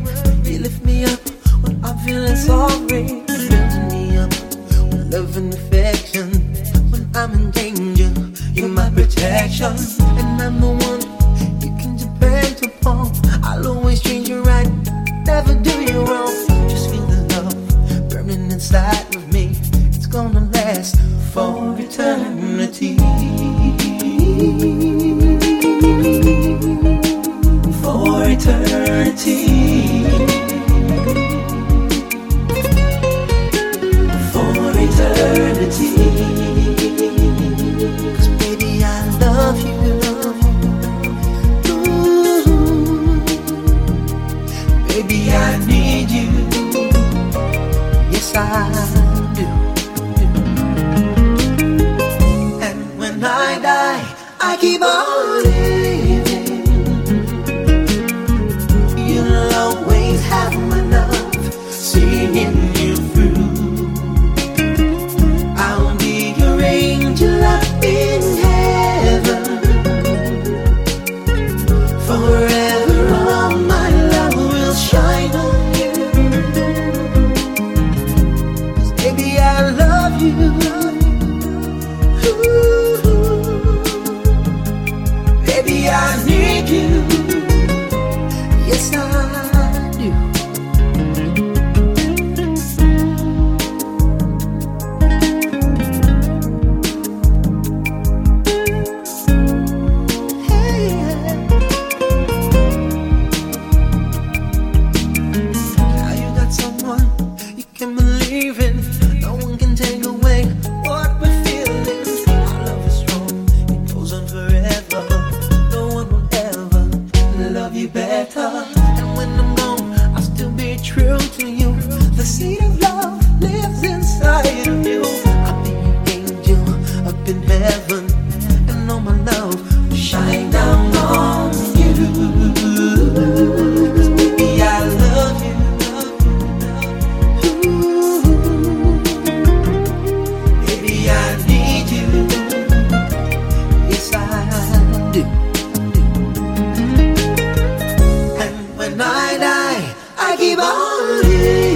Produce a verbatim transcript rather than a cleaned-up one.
You lift me up when I'm feeling sorry. Building me up with love and affection. When I'm in danger, you're my protection. And I'm the one you can depend upon. I'll always treat you right, never do you wrong. Just feel the love burning inside of me. It's gonna last for eternity. For eternity. For eternity. 'Cause baby, I love you. Ooh. Baby, I need you. Yes, I do. And when I die, I keep on living. You'll always have my love, seeing you through. I'll be your angel up in heaven. Forever all my love will shine on you. 'Cause baby, I love you. Ooh. Baby, I need you. Yes, I do. Hey, now you got someone you can believe in. No one can take away what we're feeling. Our love is strong, it goes on forever. No one will ever love you better. And when I'm gone, I'll still be true to you. The seed of love lives inside of you. I'll be your angel up in heaven, and all my love will shine down on you. 'Cause baby, I love you. Ooh. Baby, I need you. Yes, I do. And when I die, I keep on living.